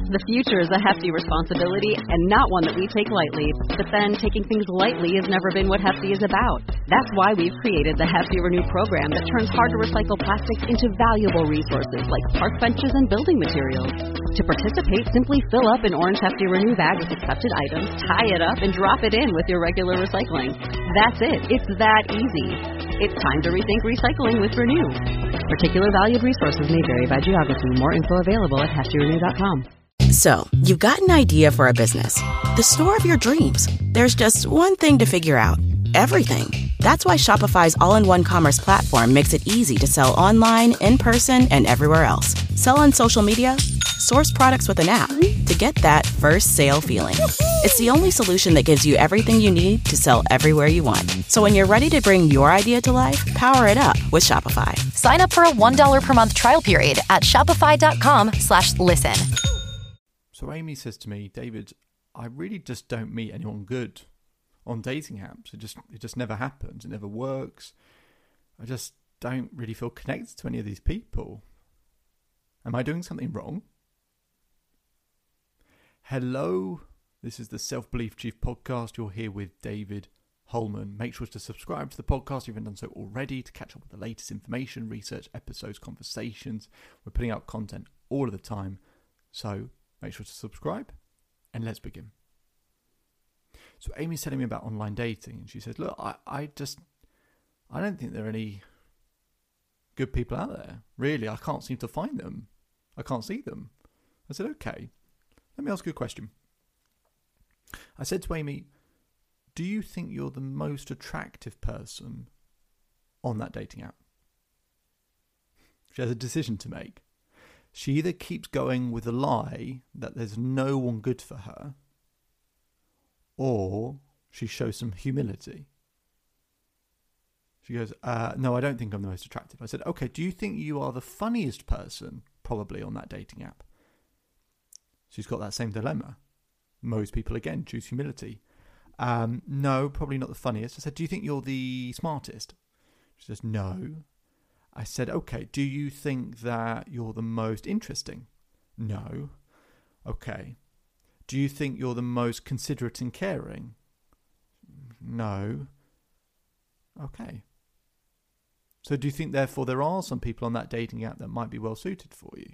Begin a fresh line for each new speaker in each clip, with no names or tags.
The future is a hefty responsibility and not one that we take lightly. But then taking things lightly has never been what Hefty is about. That's why we've created the Hefty Renew program that turns hard-to-recycle plastics into valuable resources like park benches and building materials. To participate, simply fill up an orange Hefty Renew bag with accepted items, tie it up, and drop it in with your regular recycling. That's it. It's that easy. It's time to rethink recycling with Renew. Particular valued resources may vary by geography. More info available at heftyrenew.com.
So, you've got an idea for a business. The store of your dreams. There's just one thing to figure out. Everything. That's why Shopify's all-in-one commerce platform makes it easy to sell online, in person, and everywhere else. Sell on social media, source products with an app to get that first sale feeling. It's the only solution that gives you everything you need to sell everywhere you want. So when you're ready to bring your idea to life, power it up with Shopify.
Sign up for a $1 per month trial period at shopify.com/listen.
So Amy says to me, David, I really just don't meet anyone good on dating apps. It just never happens. It never works. I just don't really feel connected to any of these people. Am I doing something wrong? Hello, this is the Self-Belief Chief podcast. You're here with David Holman. Make sure to subscribe to the podcast if you haven't done so already to catch up with the latest information, research, episodes, conversations. We're putting out content all of the time. So make sure to subscribe and let's begin. So Amy's telling me about online dating and she says, look, I don't think there are any good people out there. Really, I can't seem to find them. I can't see them. I said, okay, let me ask you a question. I said to Amy, do you think you're the most attractive person on that dating app? She has a decision to make. She either keeps going with the lie that there's no one good for her, or she shows some humility. She goes, no, I don't think I'm the most attractive. I said, okay, do you think you are the funniest person probably on that dating app? She's got that same dilemma. Most people, again, choose humility. No, probably not the funniest. I said, do you think you're the smartest? She says, no. I said, okay, do you think that you're the most interesting? No. Okay. Do you think you're the most considerate and caring? No. Okay. So do you think, therefore, there are some people on that dating app that might be well suited for you?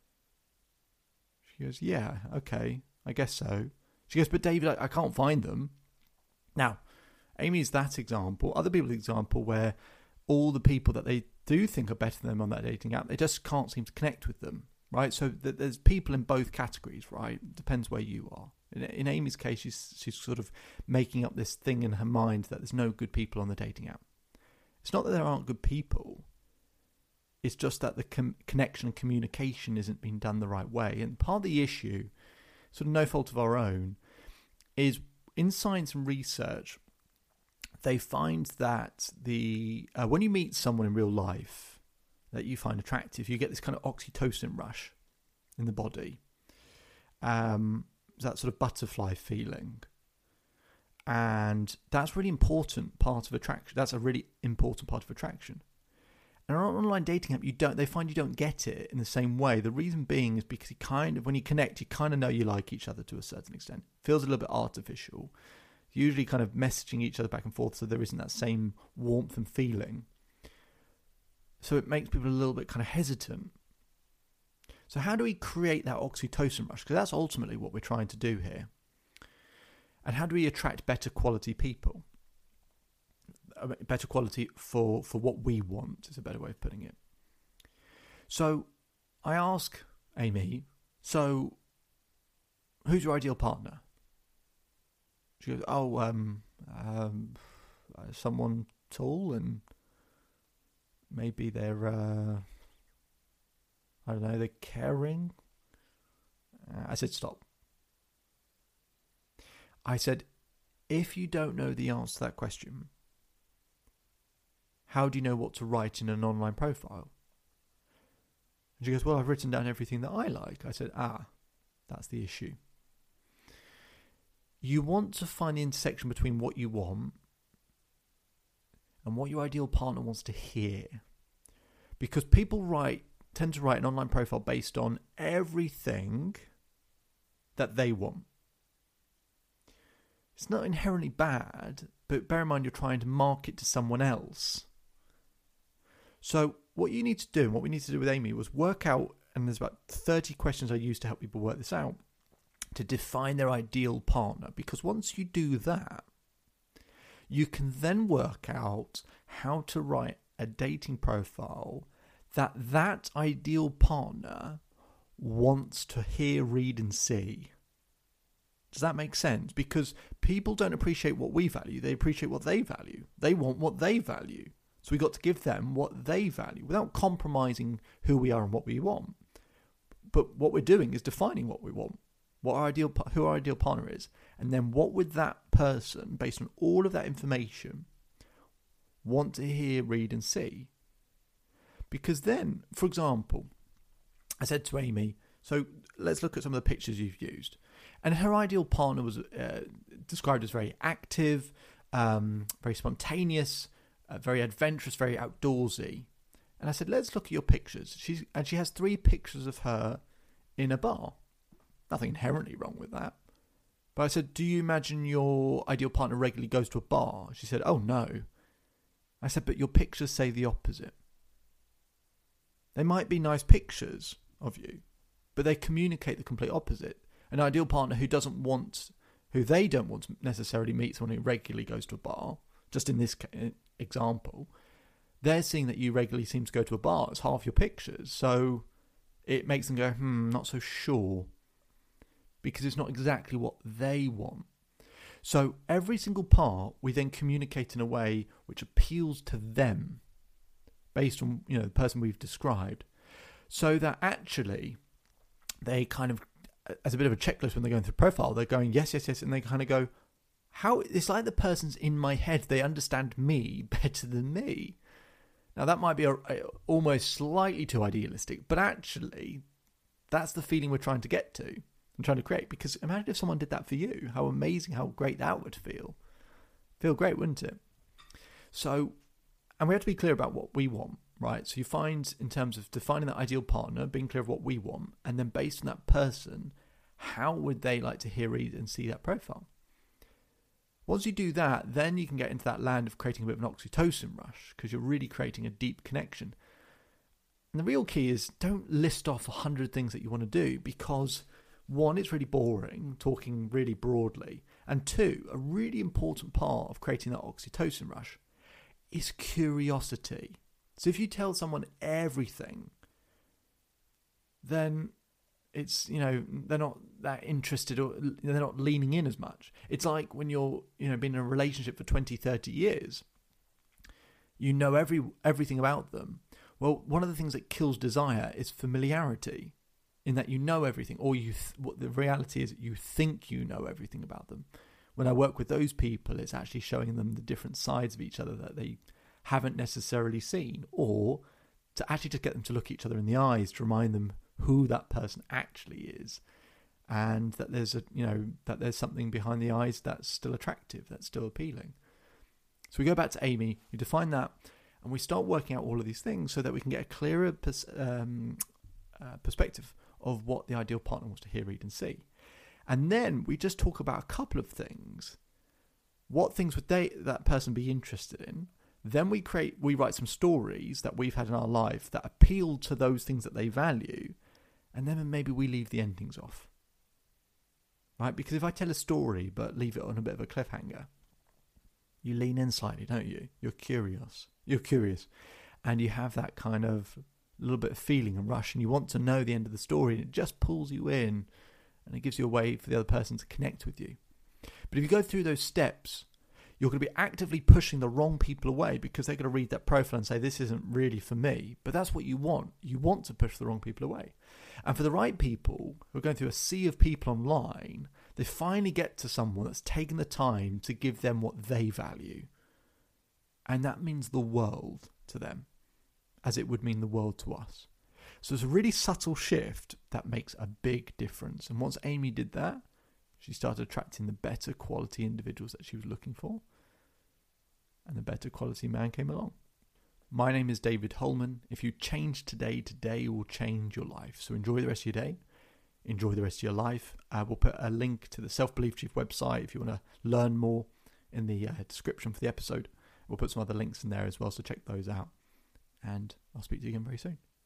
She goes, yeah, okay, I guess so. She goes, but David, I can't find them. Now, Amy's that example. Other people's example where all the people that they do think are better than them on that dating app, they just can't seem to connect with them, right? So there's people in both categories, right? Depends where you are. In Amy's case, she's sort of making up this thing in her mind that there's no good people on the dating app. It's not that there aren't good people. It's just that the connection and communication isn't being done the right way. And part of the issue, sort of no fault of our own, is in science and research, they find that when you meet someone in real life that you find attractive, you get this kind of oxytocin rush in the body. That sort of butterfly feeling. And that's really important part of attraction. That's a really important part of attraction. And on an online dating app, they find you don't get it in the same way. The reason being is because when you connect, you kind of know you like each other to a certain extent. It feels a little bit artificial. Usually kind of messaging each other back and forth so there isn't that same warmth and feeling. So it makes people a little bit kind of hesitant. So how do we create that oxytocin rush? Because that's ultimately what we're trying to do here. And how do we attract better quality people? Better quality for what we want is a better way of putting it. So I ask Amy, so who's your ideal partner? She goes, someone tall and maybe they're, they're caring. I said, stop. I said, if you don't know the answer to that question, how do you know what to write in an online profile? And she goes, well, I've written down everything that I like. I said, that's the issue. You want to find the intersection between what you want and what your ideal partner wants to hear. Because people tend to write an online profile based on everything that they want. It's not inherently bad, but bear in mind you're trying to market to someone else. So what you need to do, and what we need to do with Amy, was work out, and there's about 30 questions I use to help people work this out, to define their ideal partner. Because once you do that, you can then work out how to write a dating profile that ideal partner wants to hear, read and see. Does that make sense? Because people don't appreciate what we value. They appreciate what they value. They want what they value. So we've got to give them what they value without compromising who we are and what we want. But what we're doing is defining what we want, who our ideal partner is, and then what would that person, based on all of that information, want to hear, read and see. Because then, for example, I said to Amy, so let's look at some of the pictures you've used. And her ideal partner was described as very active, very spontaneous, very adventurous, very outdoorsy. And I said, let's look at your pictures. She has 3 pictures of her in a bar. Nothing inherently wrong with that. But I said, do you imagine your ideal partner regularly goes to a bar? She said, oh no. I said, but your pictures say the opposite. They might be nice pictures of you, but they communicate the complete opposite. An ideal partner who they don't want to necessarily meet someone who regularly goes to a bar, just in this example, they're seeing that you regularly seem to go to a bar as half your pictures. So it makes them go, not so sure, because it's not exactly what they want. So every single part we then communicate in a way which appeals to them based on, the person we've described, so that actually they kind of, as a bit of a checklist when they're going through profile, they're going yes, and they kind of go, how, it's like the person's in my head, they understand me better than me. Now that might be almost slightly too idealistic, but actually that's the feeling we're trying to get to and trying to create. Because imagine if someone did that for you, how amazing, how great that would feel. Feel great, wouldn't it? So, and we have to be clear about what we want, right? So you find, in terms of defining that ideal partner, being clear of what we want, and then based on that person, how would they like to hear, read and see that profile? Once you do that, then you can get into that land of creating a bit of an oxytocin rush, because you're really creating a deep connection. And the real key is, don't list off 100 things that you want to do, because 1, it's really boring, talking really broadly. And 2, a really important part of creating that oxytocin rush is curiosity. So if you tell someone everything, then it's, they're not that interested, or they're not leaning in as much. It's like when you're, been in a relationship for 20, 30 years, everything about them. Well, one of the things that kills desire is familiarity, in that you know everything, or what the reality is, you think you know everything about them. When I work with those people, it's actually showing them the different sides of each other that they haven't necessarily seen, or to actually just get them to look each other in the eyes to remind them who that person actually is, and that there's something behind the eyes that's still attractive, that's still appealing. So we go back to Amy, we define that, and we start working out all of these things so that we can get a clearer perspective of what the ideal partner wants to hear, read and see. And then we just talk about a couple of things. What things would that person be interested in? Then we write some stories that we've had in our life that appeal to those things that they value, and then maybe we leave the endings off. Right? Because if I tell a story but leave it on a bit of a cliffhanger, you lean in slightly, don't you? You're curious, and you have that kind of little bit of feeling and rush, and you want to know the end of the story, and it just pulls you in, and it gives you a way for the other person to connect with you. But if you go through those steps, you're going to be actively pushing the wrong people away, because they're going to read that profile and say, this isn't really for me. But that's what you want. You want to push the wrong people away. And for the right people who are going through a sea of people online, they finally get to someone that's taken the time to give them what they value. And that means the world to them, as it would mean the world to us. So it's a really subtle shift that makes a big difference. And once Amy did that, she started attracting the better quality individuals that she was looking for. And the better quality man came along. My name is David Holman. If you change today will change your life. So enjoy the rest of your day. enjoy the rest of your life. We'll put a link to the Self Belief Chief website if you want to learn more in the description for the episode. We'll put some other links in there as well, so check those out. And I'll speak to you again very soon.